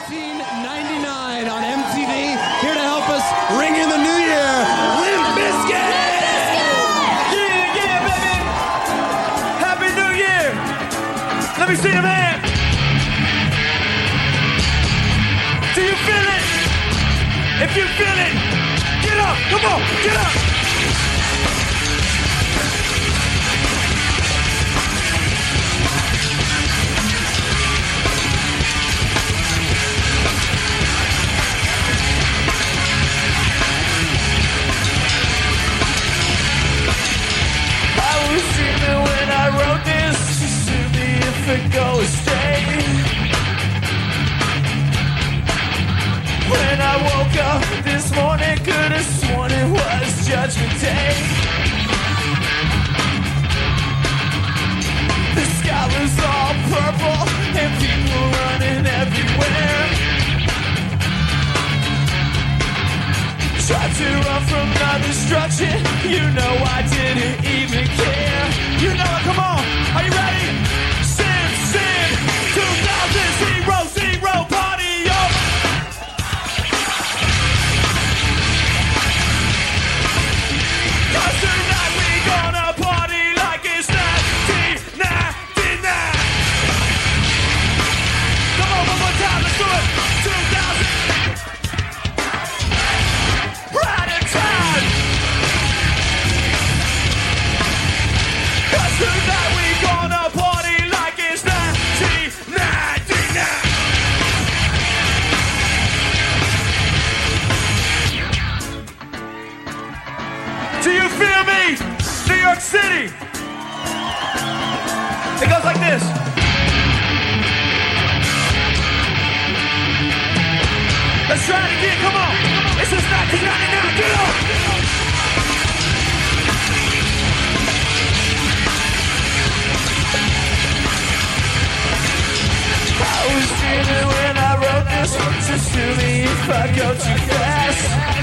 1999 on MTV, here to help us ring in the new year, Limp Bizkit! Yeah, yeah, baby! Happy New Year! Let me see your hand! Do you feel it? If you feel it, get up! Come on, get up! When I wrote this, just to me if it goes straight. When I woke up this morning, could have sworn it was Judgment Day. The sky was all purple and people running everywhere. Tried to run from the destruction, you know I didn't even care. You know it, come on, are you ready? Sin, sin, 2000, 0, party up! Cause tonight we gonna party like it's 1999. Come on, one more time, let's do it! 2000. Tonight we gonna party like it's 1999. Do you feel me? New York City. It goes like this. Let's try it again, come on. This is 1999, get up. I was dreaming when I wrote this, just to me if I go too fast.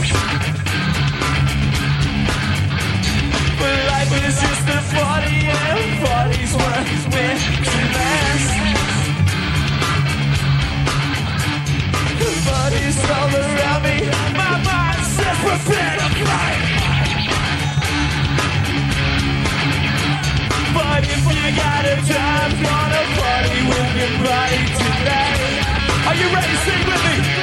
But life is just a party and parties weren't meant to last. Bodies all around me, my mind says prepare to fly. But if you got a time, gonna party with your body tonight. Are you ready? Sing with me.